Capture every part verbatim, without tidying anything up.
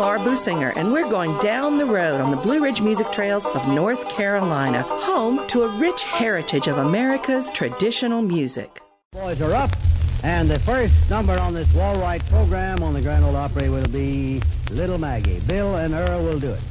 Laura Businger, and we're going down the road on the Blue Ridge Music Trails of North Carolina, home to a rich heritage of America's traditional music. Boys are up, and the first number on this Wall-Right program on the Grand Ole Opry will be Little Maggie. Bill and Earl will do it.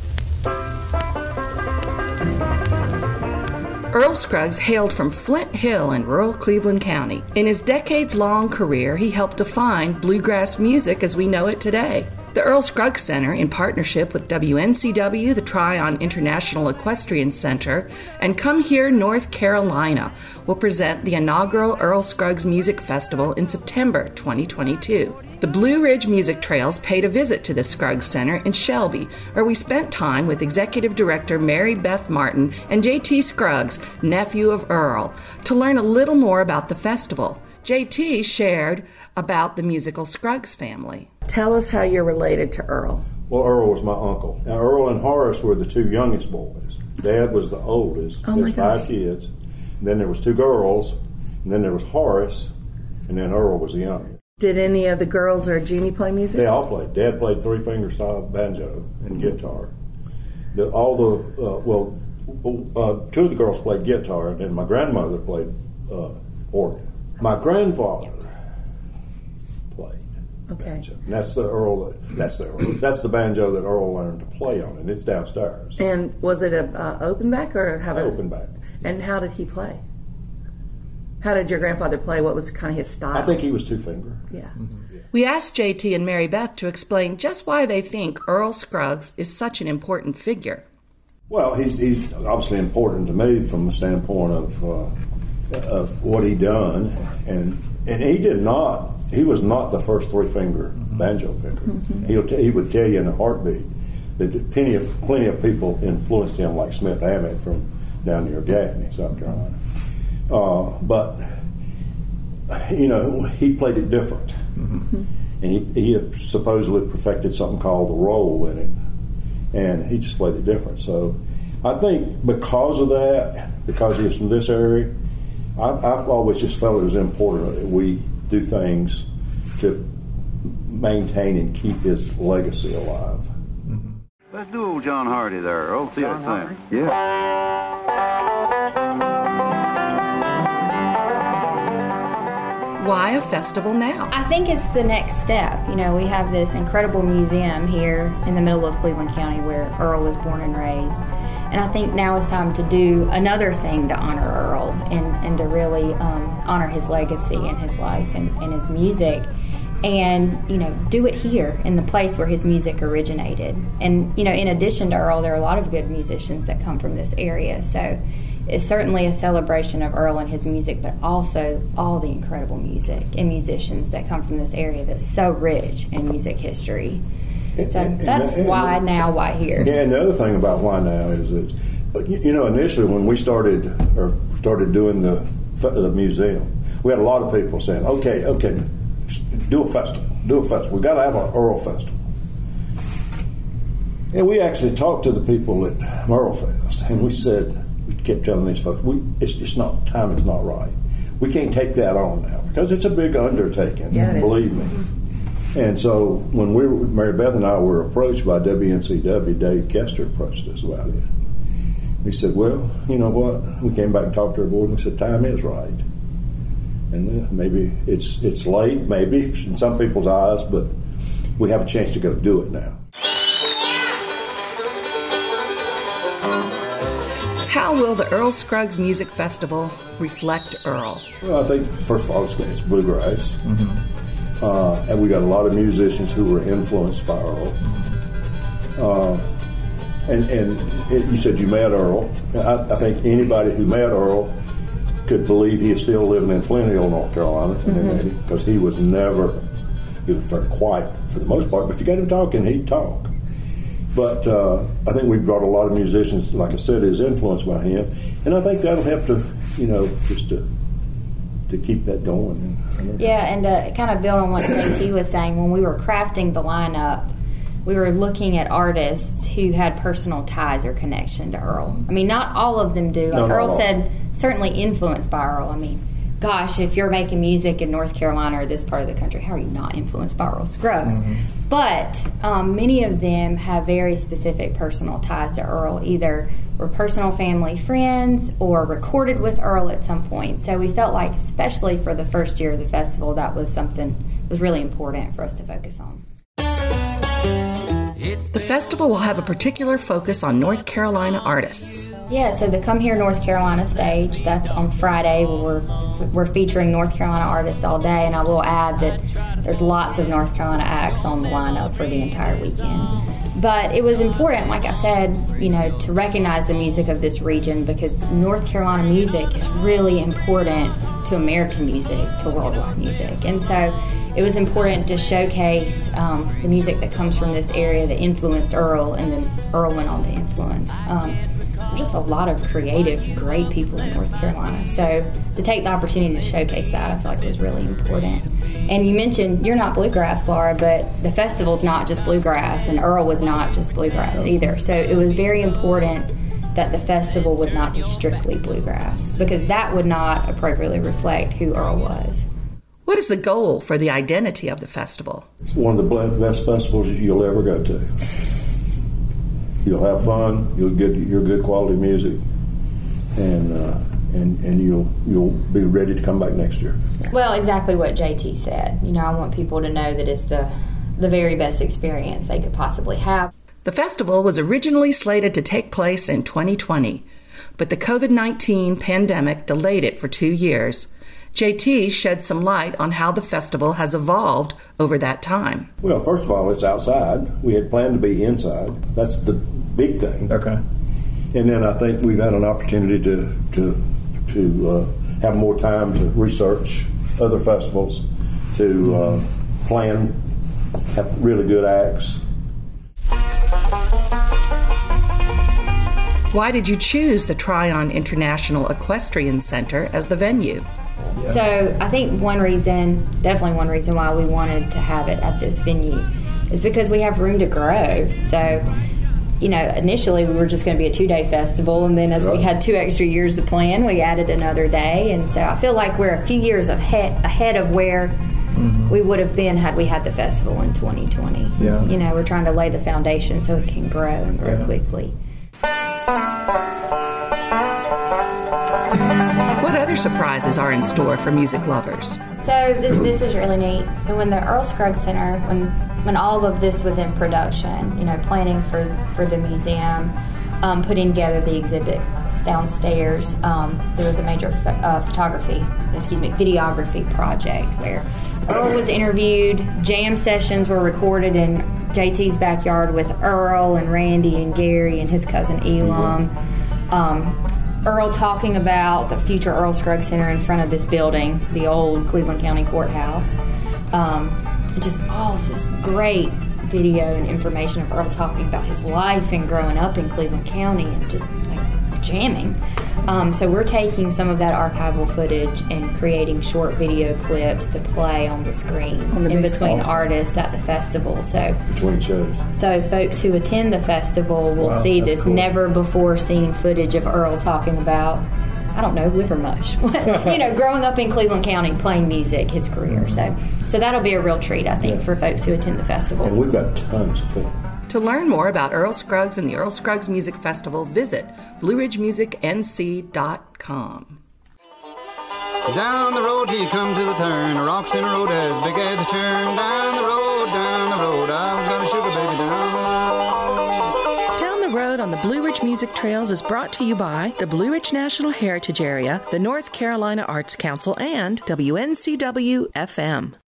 Earl Scruggs hailed from Flint Hill in rural Cleveland County. In his decades-long career, he helped define bluegrass music as we know it today. The Earl Scruggs Center, in partnership with W N C W, the Tryon International Equestrian Center, and Come Here, North Carolina, will present the inaugural Earl Scruggs Music Festival in September twenty twenty-two. The Blue Ridge Music Trails paid a visit to the Scruggs Center in Shelby, where we spent time with Executive Director Mary Beth Martin and J T Scruggs, nephew of Earl, to learn a little more about the festival. J T shared about the musical Scruggs family. Tell us how you're related to Earl. Well, Earl was my uncle. Now, Earl and Horace were the two youngest boys. Dad was the oldest. Oh, my There's gosh. five kids. And then there was two girls, and then there was Horace, and then Earl was the youngest. Did any of the girls or Jeannie play music? They all played. Dad played three-finger style banjo and guitar. The, all the, uh, well, uh, two of the girls played guitar, and my grandmother played uh, organ. My grandfather played Okay. banjo. And that's the Earl. That's the Earl, that's the banjo that Earl learned to play on, and it's downstairs. And was it a uh, open back or how did Open back. And how did he play? How did your grandfather play? What was kind of his style? I think he was two-finger. Yeah. Mm-hmm. Yeah. We asked J T and Mary Beth to explain just why they think Earl Scruggs is such an important figure. Well, he's he's obviously important to me from the standpoint of uh, of what he done, and and he did not. He was not the first three-finger banjo picker. Mm-hmm. He'll t- he would tell you in a heartbeat that plenty of plenty of people influenced him, like Smith Hammett from down near Gaffney, South Carolina. Uh, but, you know, he played it different. Mm-hmm. And he, he supposedly perfected something called the roll in it. And he just played it different. So I think because of that, because he was from this area, I, I've always just felt it was important that we do things to maintain and keep his legacy alive. Mm-hmm. Let's do old John Hardy there, Earl. See John that Hardy? thing. Yeah. Why a festival now? I think it's the next step. You know, we have this incredible museum here in the middle of Cleveland County where Earl was born and raised. And I think now it's time to do another thing to honor Earl and, and to really um, honor his legacy and his life and, and his music. And, you know, do it here in the place where his music originated. And, you know, in addition to Earl, there are a lot of good musicians that come from this area. So it's certainly a celebration of Earl and his music, but also all the incredible music and musicians that come from this area that's so rich in music history. So And- and- that's and- why now, why here. Yeah, and the other thing about why now is that, you know, initially when we started or started doing the the museum, we had a lot of people saying, "Okay, okay, do a festival, do a festival. We got to have an Earl festival." And we actually talked to the people at Earl Fest, and we said, we kept telling these folks, we it's just not the time is not right. We can't take that on now because it's a big undertaking. Yeah, it believe is. me. And so when we were, Mary Beth and I were approached by W N C W, Dave Kester approached us about it. He said, well, you know what? We came back and talked to our board and we said, time is right. And uh, maybe it's it's late, maybe in some people's eyes, but we have a chance to go do it now. How will the Earl Scruggs Music Festival reflect Earl? Well, I think, first of all, it's, it's bluegrass. Mm-hmm. Uh, and we got a lot of musicians who were influenced by Earl. Uh, and and it, you said you met Earl. I, I think anybody who met Earl could believe he is still living in Flint Hill, North Carolina, mm-hmm. because he was never, he was very quiet for the most part, but if you got him talking, he'd talk. But uh, I think we brought a lot of musicians, like I said, is influenced by him, and I think that'll help to, you know, just to to keep that going. Yeah, and uh, kind of build on what J T was saying, when we were crafting the lineup, we were looking at artists who had personal ties or connection to Earl. I mean, not all of them do. Like No, Earl no. said, certainly influenced by Earl. I mean, gosh, if you're making music in North Carolina or this part of the country, how are you not influenced by Earl Scruggs? Mm-hmm. But um, many of them have very specific personal ties to Earl, either were personal family friends or recorded with Earl at some point. So we felt like, especially for the first year of the festival, that was something that was really important for us to focus on. The festival will have a particular focus on North Carolina artists. Yeah, so the Come Here North Carolina stage, that's on Friday. We're, we're featuring North Carolina artists all day, and I will add that there's lots of North Carolina acts on the lineup for the entire weekend. But it was important, like I said, you know, to recognize the music of this region, because North Carolina music is really important to American music, to worldwide music. And so it was important to showcase um, the music that comes from this area that influenced Earl, and then Earl went on to influence. Um, just a lot of creative, great people in North Carolina. So to take the opportunity to showcase that, I feel like was really important. And you mentioned you're not bluegrass, Laura, but the festival's not just bluegrass, and Earl was not just bluegrass either. So it was very important that the festival would not be strictly bluegrass, because that would not appropriately reflect who Earl was. What is the goal for the identity of the festival? It's one of the best festivals you'll ever go to. You'll have fun. You'll get your good quality music, and uh, and and you'll you'll be ready to come back next year. Well, exactly what J T said. You know, I want people to know that it's the the very best experience they could possibly have. The festival was originally slated to take place in twenty twenty, but the covid nineteen pandemic delayed it for two years. J T shed some light on how the festival has evolved over that time. Well, first of all, it's outside. We had planned to be inside. That's the big thing. Okay. And then I think we've had an opportunity to to to uh, have more time to research other festivals, to uh, plan, have really good acts. Why did you choose the Tryon International Equestrian Center as the venue? Yeah. So I think one reason, definitely one reason why we wanted to have it at this venue is because we have room to grow. So, you know, initially we were just going to be a two-day festival, and then as right. we had two extra years to plan, we added another day. And so I feel like we're a few years ahead, ahead of where mm-hmm. we would have been had we had the festival in twenty twenty. Yeah. You know, we're trying to lay the foundation so it can grow and grow yeah. quickly. What other surprises are in store for music lovers? So this, this is really neat. So when the Earl Scruggs Center, when when all of this was in production, you know, planning for, for the museum, um, putting together the exhibits downstairs, um, there was a major ph- uh, photography, excuse me, videography project where Earl was interviewed, jam sessions were recorded in J T's backyard with Earl and Randy and Gary and his cousin Elam. Um, Earl talking about the future Earl Scruggs Center in front of this building, the old Cleveland County Courthouse. Um, just all of this great video and information of Earl talking about his life and growing up in Cleveland County and just like jamming. Um, so we're taking some of that archival footage and creating short video clips to play on the screens on the in between awesome. artists at the festival. So between shows. So folks who attend the festival will wow, see this cool. never before seen footage of Earl talking about, I don't know, liver mush. you know, growing up in Cleveland County, playing music, his career. So, so that'll be a real treat, I think, yeah. for folks who attend the festival. And we've got tons of film. To learn more about Earl Scruggs and the Earl Scruggs Music Festival, visit blue ridge music n c dot com. Down the road he come to the turn, rocks in the road as big as a churn. Down the road, down the road, I've got a sugar baby down the road. Down the Road on the Blue Ridge Music Trails is brought to you by the Blue Ridge National Heritage Area, the North Carolina Arts Council, and W N C W F M.